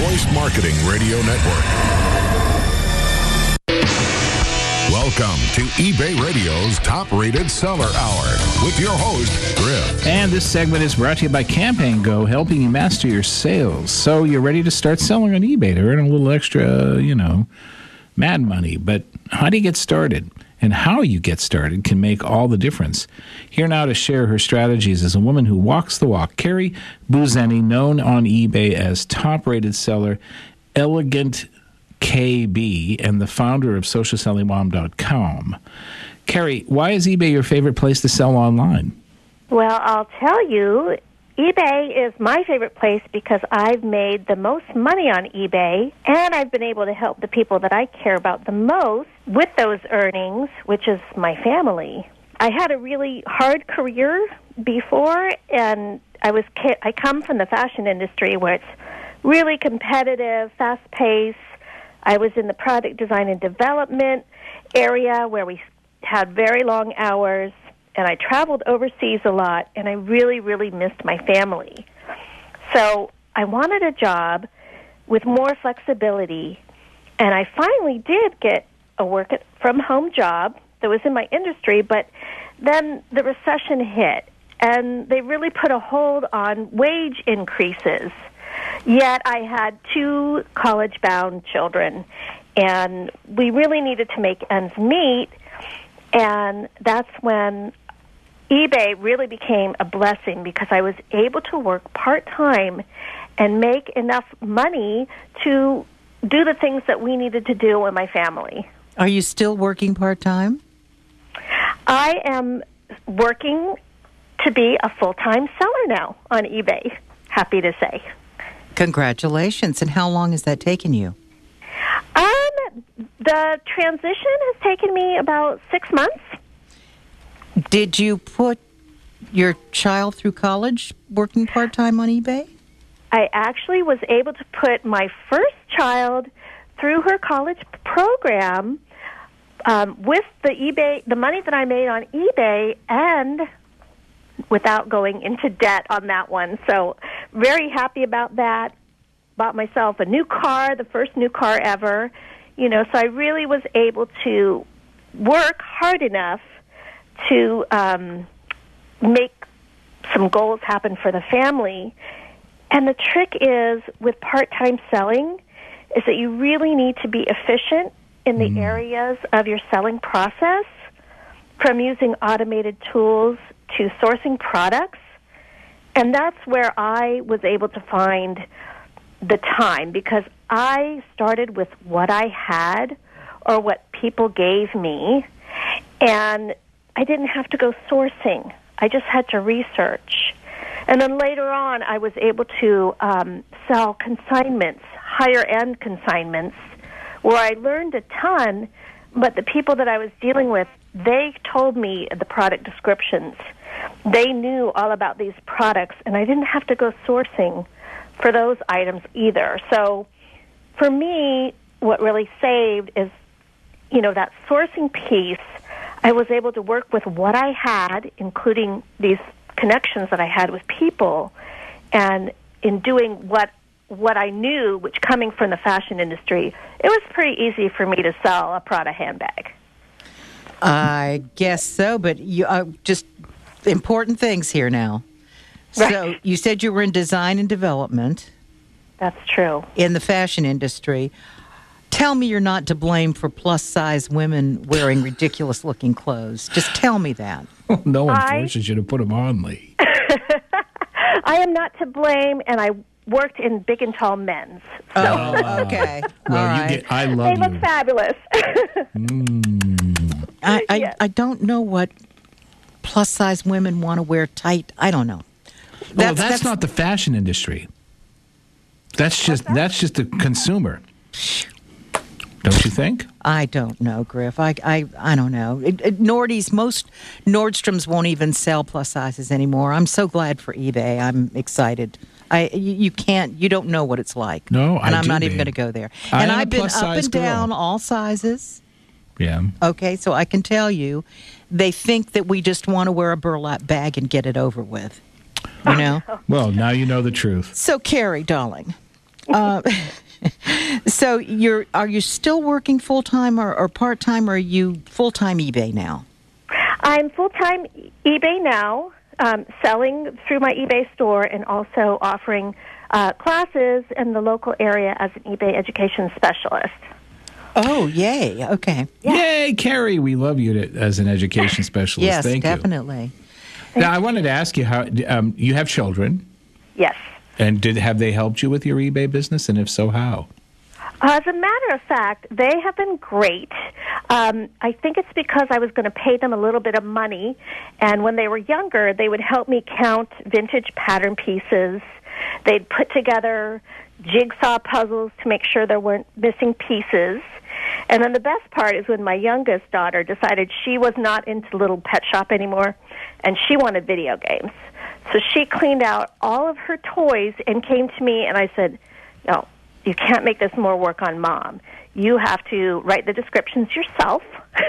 Voice Marketing Radio Network. Welcome to eBay Radio's top-rated seller hour with your host, Griff. And this segment is brought to you by Campaign Go, helping you master your sales. So you're ready to start selling on eBay to earn a little extra, mad money. But how do you get started? And how you get started can make all the difference. Here now to share her strategies is a woman who walks the walk, Carrie Buzeni, known on eBay as top-rated seller, Elegant KB, and the founder of SocialSellingMom.com. Carrie, why is eBay your favorite place to sell online? Well, I'll tell you, eBay is my favorite place because I've made the most money on eBay, and I've been able to help the people that I care about the most with those earnings, which is my family. I had a really hard career before, and I come from the fashion industry where it's really competitive, fast-paced. I was in the product design and development area where we had very long hours, and I traveled overseas a lot, and I really, really missed my family. So I wanted a job with more flexibility, and I finally did get a work-from-home job that was in my industry, but then the recession hit, and they really put a hold on wage increases. Yet I had 2 college-bound children, and we really needed to make ends meet, and that's when eBay really became a blessing because I was able to work part-time and make enough money to do the things that we needed to do in my family. Are you still working part-time? I am working to be a full-time seller now on eBay, happy to say. Congratulations. And how long has that taken you? The transition has taken me about 6 months. Did you put your child through college working part-time on eBay? I actually was able to put my first child through her college program with the money that I made on eBay, and without going into debt on that one. So very happy about that. Bought myself a new car, the first new car ever. So I really was able to work hard enough to make some goals happen for the family. And the trick is, with part-time selling, is that you really need to be efficient in the areas of your selling process, from using automated tools to sourcing products. And that's where I was able to find the time, because I started with what I had or what people gave me, and I didn't have to go sourcing. I just had to research. And then later on, I was able to sell consignments, higher-end consignments, where I learned a ton, but the people that I was dealing with, they told me the product descriptions. They knew all about these products, and I didn't have to go sourcing for those items either. So for me, what really saved is, that sourcing piece. I was able to work with what I had, including these connections that I had with people, and in doing what I knew, which coming from the fashion industry, it was pretty easy for me to sell a Prada handbag. I guess so, but you just important things here now. Right. So you said you were in design and development. That's true. In the fashion industry. Tell me you're not to blame for plus-size women wearing ridiculous-looking clothes. Just tell me that. No one forces you to put them on, Lee. I am not to blame, and I worked in big and tall men's. So. Oh, okay. Well, all right. I love they look fabulous. Yes. I don't know what plus-size women want to wear tight. I don't know. That's not the fashion industry. That's just the consumer. Don't you think? I don't know, Griff. I don't know. Most Nordstroms won't even sell plus sizes anymore. I'm so glad for eBay. I'm excited. You don't know what it's like. No, and I'm not babe. even going to go there. And I've been up and girl. down all sizes. Yeah. Okay, so I can tell you, they think that we just want to wear a burlap bag and get it over with. Well, now you know the truth. So, Carrie, darling, So are you still working full-time or part-time, or are you full-time eBay now? I'm full-time eBay now, selling through my eBay store and also offering classes in the local area as an eBay education specialist. Oh, yay. Okay. Yeah. Yay, Carrie. We love you as an education specialist. Yes, Thank definitely. you. Now, I wanted to ask you how you have children. Yes. And have they helped you with your eBay business? And if so, how? As a matter of fact, they have been great. I think it's because I was going to pay them a little bit of money, and when they were younger, they would help me count vintage pattern pieces. They'd put together jigsaw puzzles to make sure there weren't missing pieces. And then the best part is when my youngest daughter decided she was not into Little Pet Shop anymore, and she wanted video games. So she cleaned out all of her toys and came to me, and I said, no, you can't make this more work on Mom. You have to write the descriptions yourself.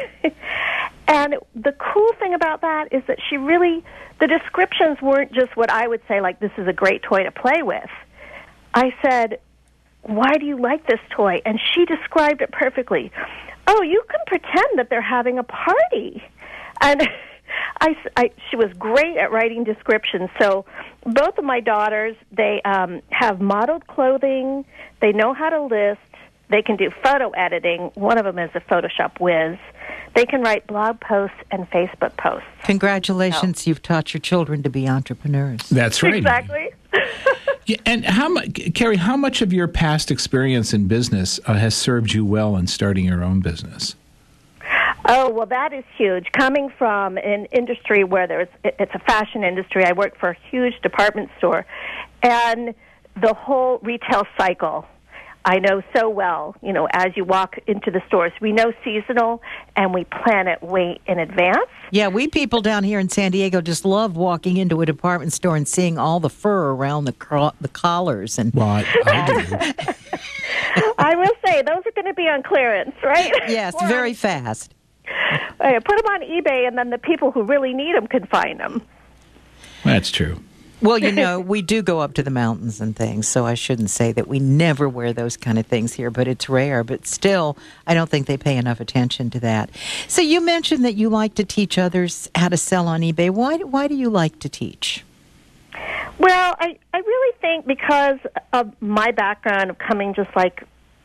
And the cool thing about that is that the descriptions weren't just what I would say, like, this is a great toy to play with. I said, why do you like this toy? And she described it perfectly. Oh, you can pretend that they're having a party. And she was great at writing descriptions. So both of my daughters, they have modeled clothing. They know how to list. They can do photo editing. One of them is a Photoshop whiz. They can write blog posts and Facebook posts. Congratulations, You've taught your children to be entrepreneurs. That's right. Exactly. Yeah, and Carrie, how much of your past experience in business has served you well in starting your own business? Oh, well, that is huge. Coming from an industry where it's a fashion industry, I worked for a huge department store, and the whole retail cycle I know so well, as you walk into the stores. We know seasonal, and we plan it way in advance. Yeah, we people down here in San Diego just love walking into a department store and seeing all the fur around the collars. And well, I do. I will say, those are going to be on clearance, right? Yes, very fast. Put them on eBay, and then the people who really need them can find them. That's true. Well, we do go up to the mountains and things, so I shouldn't say that we never wear those kind of things here, but it's rare. But still, I don't think they pay enough attention to that. So you mentioned that you like to teach others how to sell on eBay. Why do you like to teach? Well, I really think because of my background of coming just like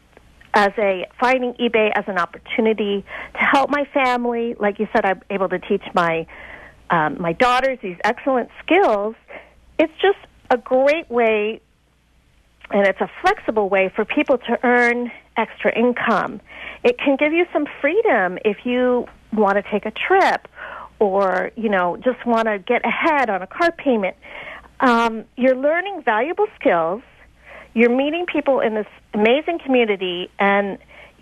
finding eBay as an opportunity to help my family. Like you said, I'm able to teach my daughters these excellent skills. It's just a great way, and it's a flexible way for people to earn extra income. It can give you some freedom if you want to take a trip or, just want to get ahead on a car payment. You're learning valuable skills. You're meeting people in this amazing community, and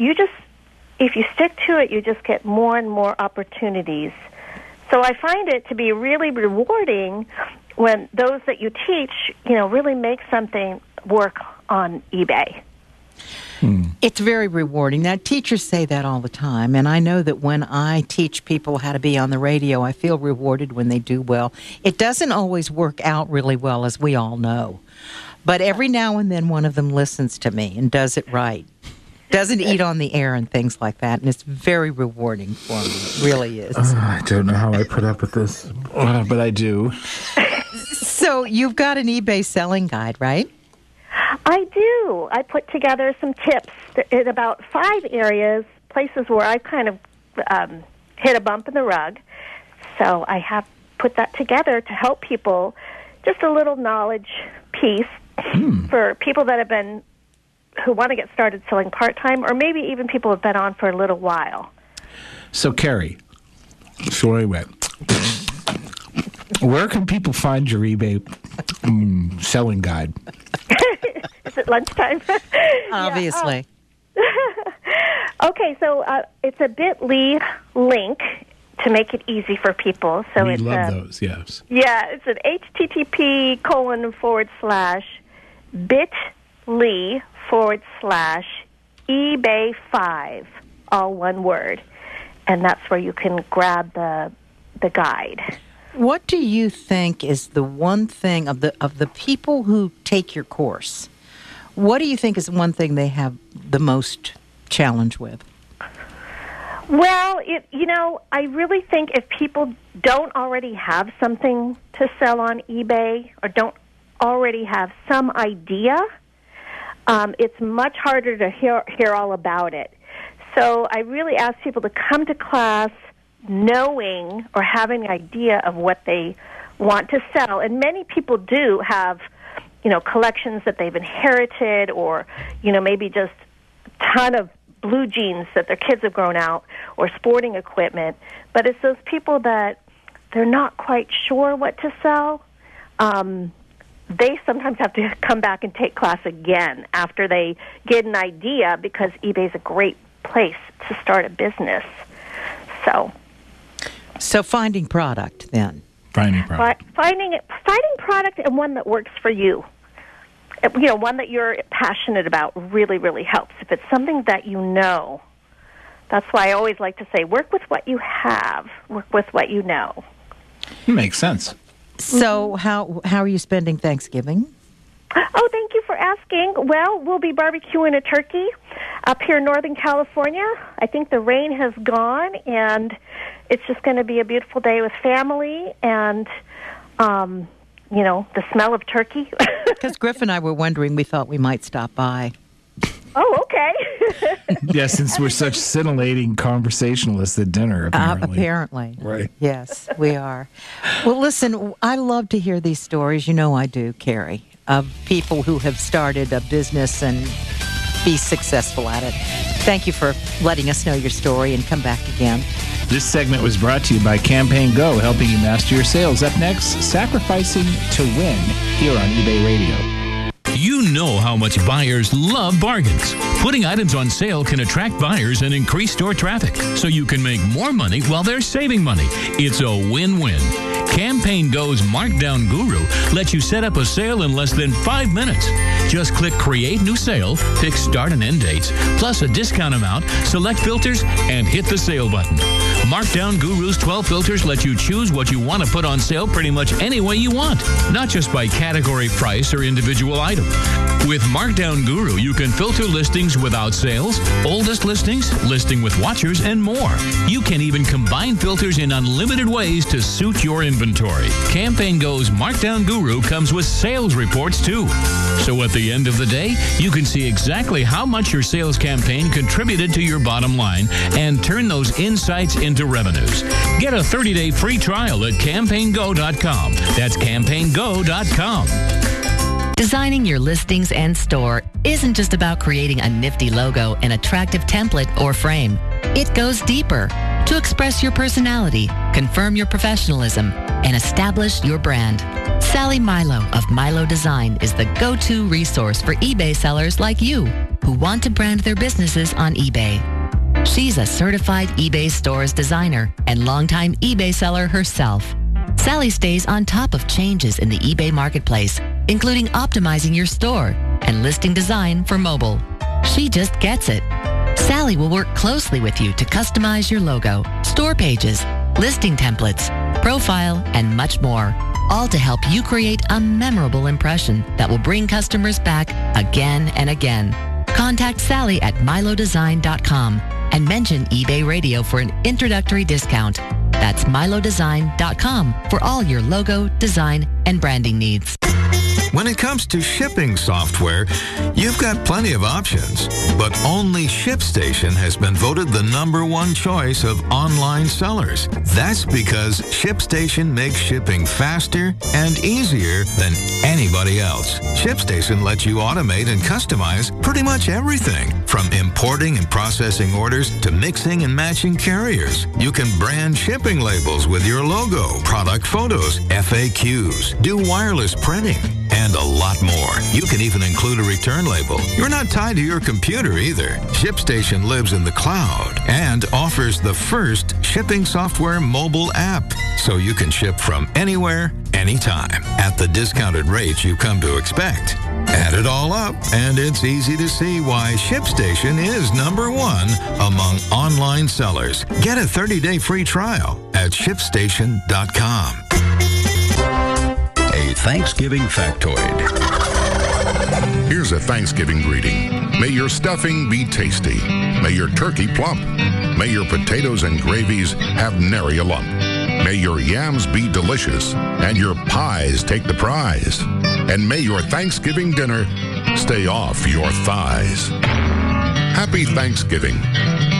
if you stick to it, you just get more and more opportunities. So I find it to be really rewarding when those that you teach, really make something work on eBay. It's very rewarding. Now, teachers say that all the time, and I know that when I teach people how to be on the radio, I feel rewarded when they do well. It doesn't always work out really well, as we all know. But every now and then one of them listens to me and does it right. Doesn't eat on the air and things like that, and it's very rewarding for me. It really is. I don't know how I put up with this, but I do. So you've got an eBay selling guide, right? I do. I put together some tips in about 5 areas, places where I kind of hit a bump in the rug. So I have put that together to help people, just a little knowledge piece for people that who want to get started selling part-time, or maybe even people who have been on for a little while. So, Carrie, where can people find your eBay selling guide? Is it lunchtime? Obviously. Okay, so it's a bit.ly link to make it easy for people. So we love those, yes. Yeah, it's an http://bit.ly/eBay5, all one word. And that's where you can grab the guide. What do you think is the one thing of the people who take your course? What do you think is one thing they have the most challenge with? Well, I really think if people don't already have something to sell on eBay or don't already have some idea, it's much harder to hear all about it. So I really ask people to come to class knowing or having an idea of what they want to sell. And many people do have, collections that they've inherited or, maybe just a ton of blue jeans that their kids have grown out or sporting equipment. But it's those people that they're not quite sure what to sell. They sometimes have to come back and take class again after they get an idea, because eBay is a great place to start a business. So finding product then. Finding product. Finding product, and one that works for you. One that you're passionate about really, really helps. If it's something that you know, that's why I always like to say, work with what you have, work with what you know. Makes sense. So how are you spending Thanksgiving? Oh, thank you for asking. Well, we'll be barbecuing a turkey up here in Northern California. I think the rain has gone, and it's just going to be a beautiful day with family and, the smell of turkey. Because Griff and I were wondering, we thought we might stop by. Oh, okay. Yeah, since we're such scintillating conversationalists at dinner, apparently. Apparently. Right. Yes, we are. Well, listen, I love to hear these stories. You know I do, Carrie, of people who have started a business and be successful at it. Thank you for letting us know your story, and come back again. This segment was brought to you by Campaign Go, helping you master your sales. Up next, Sacrificing to Win, here on eBay Radio. You know how much buyers love bargains. Putting items on sale can attract buyers and increase store traffic, so you can make more money while they're saving money. It's a win-win. Campaign Go's Markdown Guru lets you set up a sale in less than 5 minutes. Just click Create New Sale, pick Start and End Dates, plus a discount amount, select filters, and hit the sale button. Markdown Guru's 12 filters let you choose what you want to put on sale pretty much any way you want, not just by category, price, or individual item. With Markdown Guru, you can filter listings without sales, oldest listings, listing with watchers, and more. You can even combine filters in unlimited ways to suit your inventory. Campaign Go's Markdown Guru comes with sales reports too. So at the end of the day, you can see exactly how much your sales campaign contributed to your bottom line and turn those insights into revenues. Get a 30-day free trial at CampaignGo.com. That's CampaignGo.com. Designing your listings and store isn't just about creating a nifty logo, an attractive template, or frame. It goes deeper to express your personality, confirm your professionalism, and establish your brand. Sally Milo of Milo Design is the go-to resource for eBay sellers like you who want to brand their businesses on eBay. She's a certified eBay Stores designer and longtime eBay seller herself. Sally stays on top of changes in the eBay marketplace, including optimizing your store and listing design for mobile. She just gets it. Sally will work closely with you to customize your logo, store pages, listing templates, profile, and much more, all to help you create a memorable impression that will bring customers back again and again. Contact Sally at milodesign.com and mention eBay Radio for an introductory discount. That's milodesign.com for all your logo, design, and branding needs. When it comes to shipping software, you've got plenty of options, but only ShipStation has been voted the #1 choice of online sellers. That's because ShipStation makes shipping faster and easier than anybody else. ShipStation lets you automate and customize pretty much everything, from importing and processing orders to mixing and matching carriers. You can brand shipping labels with your logo, product photos, FAQs, do wireless printing, and a lot more. You can even include a return label. You're not tied to your computer either. ShipStation lives in the cloud and offers the first shipping software mobile app, so you can ship from anywhere, anytime, at the discounted rates you come to expect. Add it all up, and it's easy to see why ShipStation is #1 among online sellers. Get a 30-day free trial at ShipStation.com. A Thanksgiving factoid. Here's a Thanksgiving greeting. May your stuffing be tasty. May your turkey plump. May your potatoes and gravies have nary a lump. May your yams be delicious and your pies take the prize. And may your Thanksgiving dinner stay off your thighs. Happy Thanksgiving.